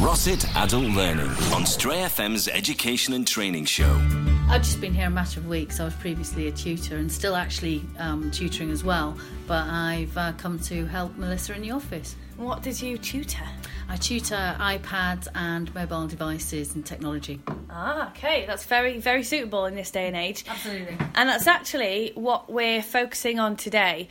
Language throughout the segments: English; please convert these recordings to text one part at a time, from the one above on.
Rossett Adult Learning on Stray FM's Education and Training Show. I've just been here a matter of weeks. I was previously a tutor and still actually tutoring as well, but I've come to help Melissa in the office. What did you tutor? I tutor iPads and mobile devices and technology. Ah, okay. That's very, very suitable in this day and age. Absolutely. And that's actually what we're focusing on today.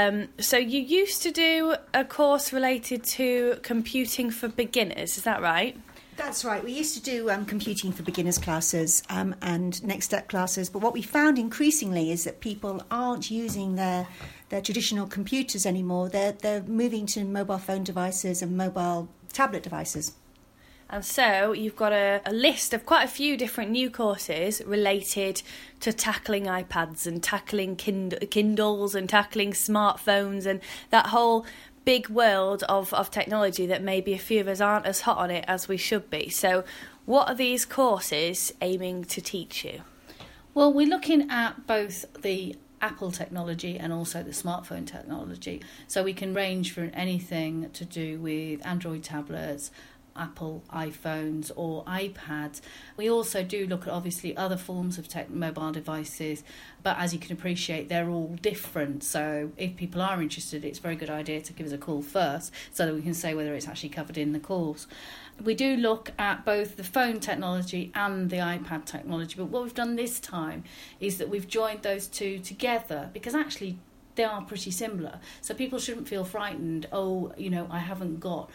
So you used to do a course related to computing for beginners, is that right? That's right. We used to do computing for beginners classes and next step classes, but what we found increasingly is that people aren't using their traditional computers anymore. They're moving to mobile phone devices and mobile tablet devices. And so you've got a list of quite a few different new courses related to tackling iPads and tackling Kindles and tackling smartphones and that whole big world of technology that maybe a few of us aren't as hot on it as we should be. So what are these courses aiming to teach you? Well, we're looking at both the Apple technology and also the smartphone technology. So we can range from anything to do with Android tablets, Apple iPhones or iPads. We also do look at obviously other forms of mobile devices, but as you can appreciate, they're all different. So if people are interested, it's a very good idea to give us a call first so that we can say whether it's actually covered in the course. We do look at both the phone technology and the iPad technology, but what we've done this time is that we've joined those two together because actually they are pretty similar. So people shouldn't feel frightened, I haven't got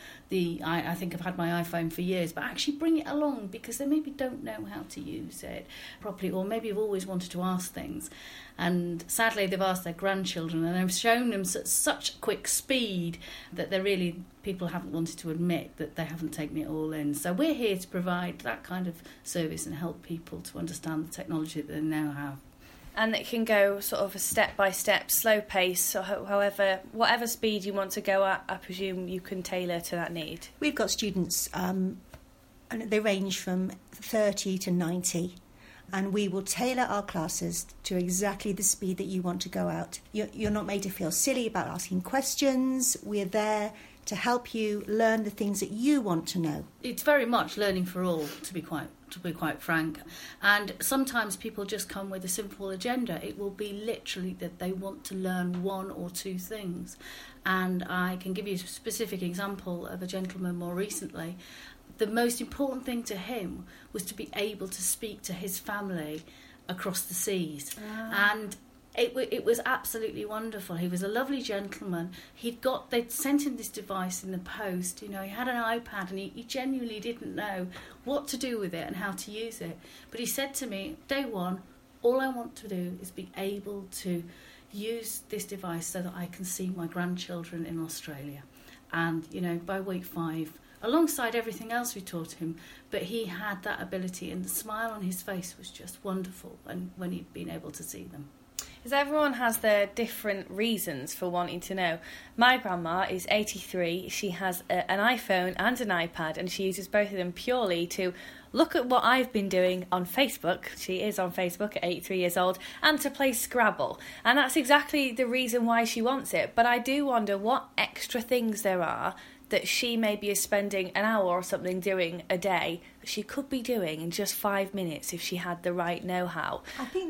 I think I've had my iPhone for years, but actually bring it along because they maybe don't know how to use it properly, or maybe have always wanted to ask things. And sadly, they've asked their grandchildren and they've shown them at such quick speed that people haven't wanted to admit that they haven't taken it all in. So we're here to provide that kind of service and help people to understand the technology that they now have. And it can go sort of a step-by-step, slow pace, or whatever speed you want to go at, I presume you can tailor to that need. We've got students, and they range from 30 to 90, and we will tailor our classes to exactly the speed that you want to go at. You're not made to feel silly about asking questions. We're there to help you learn the things that you want to know. It's very much learning for all, to be quite frank. And sometimes people just come with a simple agenda. It will be literally that they want to learn one or two things. And I can give you a specific example of a gentleman more recently. The most important thing to him was to be able to speak to his family across the seas. And it was absolutely wonderful. He was a lovely gentleman. They'd sent him this device in the post. He had an iPad and he genuinely didn't know what to do with it and how to use it. But he said to me, day one, all I want to do is be able to use this device so that I can see my grandchildren in Australia. And, by week 5, alongside everything else we taught him, but he had that ability and the smile on his face was just wonderful when he'd been able to see them. Because everyone has their different reasons for wanting to know. My grandma is 83. She has an iPhone and an iPad, and she uses both of them purely to look at what I've been doing on Facebook. She is on Facebook at 83 years old, and to play Scrabble. And that's exactly the reason why she wants it. But I do wonder what extra things there are that she maybe is spending an hour or something doing a day that she could be doing in just 5 minutes if she had the right know-how. I think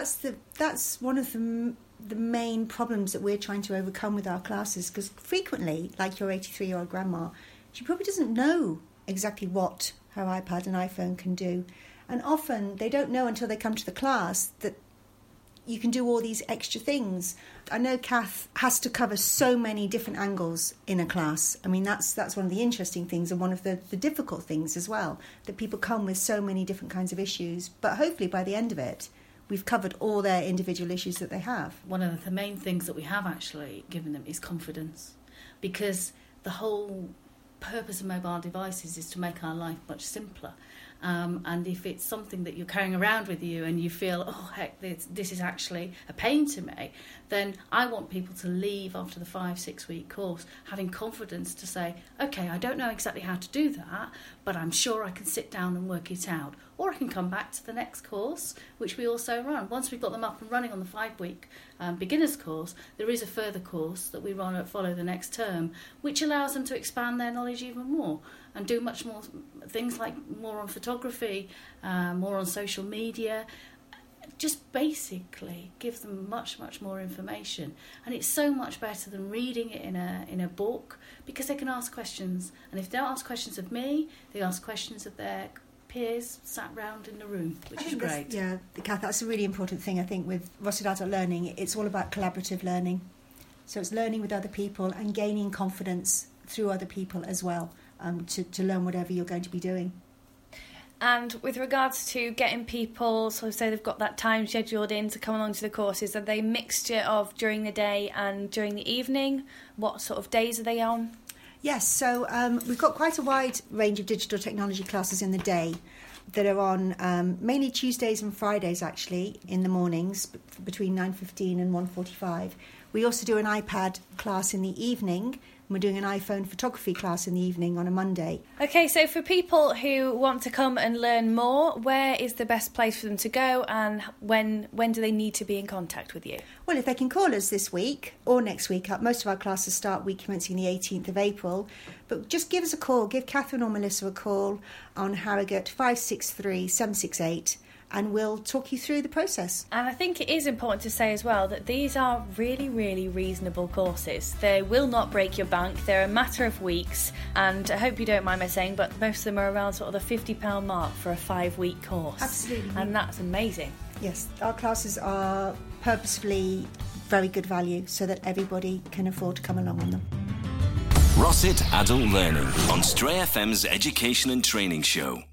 that's one of the main problems that we're trying to overcome with our classes, because frequently, like your 83-year-old grandma, she probably doesn't know exactly what her iPad and iPhone can do. And often they don't know until they come to the class that you can do all these extra things. I know Kath has to cover so many different angles in a class. I mean, that's one of the interesting things and one of the difficult things as well, that people come with so many different kinds of issues. But hopefully by the end of it, we've covered all their individual issues that they have. One of the main things that we have actually given them is confidence, because the whole purpose of mobile devices is to make our life much simpler. And if it's something that you're carrying around with you and you feel, oh, heck, this is actually a pain to me, then I want people to leave after the 5-6 week course having confidence to say, okay, I don't know exactly how to do that, but I'm sure I can sit down and work it out. Or I can come back to the next course, which we also run. Once we've got them up and running on the 5-week beginners course, there is a further course that we follow the next term, which allows them to expand their knowledge even more. and do much more things like more on photography, more on social media. Just basically give them much more information, and it's so much better than reading it in a book, because they can ask questions, and if they don't ask questions of me, they ask questions of their peers sat round in the room, which is great. Yeah, Kath, that's a really important thing. I think with Rossett Adult Learning, it's all about collaborative learning. So it's learning with other people and gaining confidence through other people as well, to learn whatever you're going to be doing. And with regards to getting people, so say they've got that time scheduled in to come along to the courses, are they a mixture of during the day and during the evening? What sort of days are they on? Yes, so we've got quite a wide range of digital technology classes in the day that are on mainly Tuesdays and Fridays, actually, in the mornings between 9:15 and 1:45. We also do an iPad class in the evening. We're doing an iPhone photography class in the evening on a Monday. Okay, so for people who want to come and learn more, where is the best place for them to go, and when do they need to be in contact with you? Well, if they can call us this week or next week, most of our classes start week commencing the 18th of April, but just give us a call, give Catherine or Melissa a call on Harrogate 563 768, and we'll talk you through the process. And I think it is important to say as well that these are really, really reasonable courses. They will not break your bank. They're a matter of weeks, and I hope you don't mind me saying, but most of them are around sort of the £50 mark for a 5-week course. Absolutely. And that's amazing. Yes, our classes are purposefully very good value so that everybody can afford to come along on them. Rossett Adult Learning on Stray FM's Education and Training Show.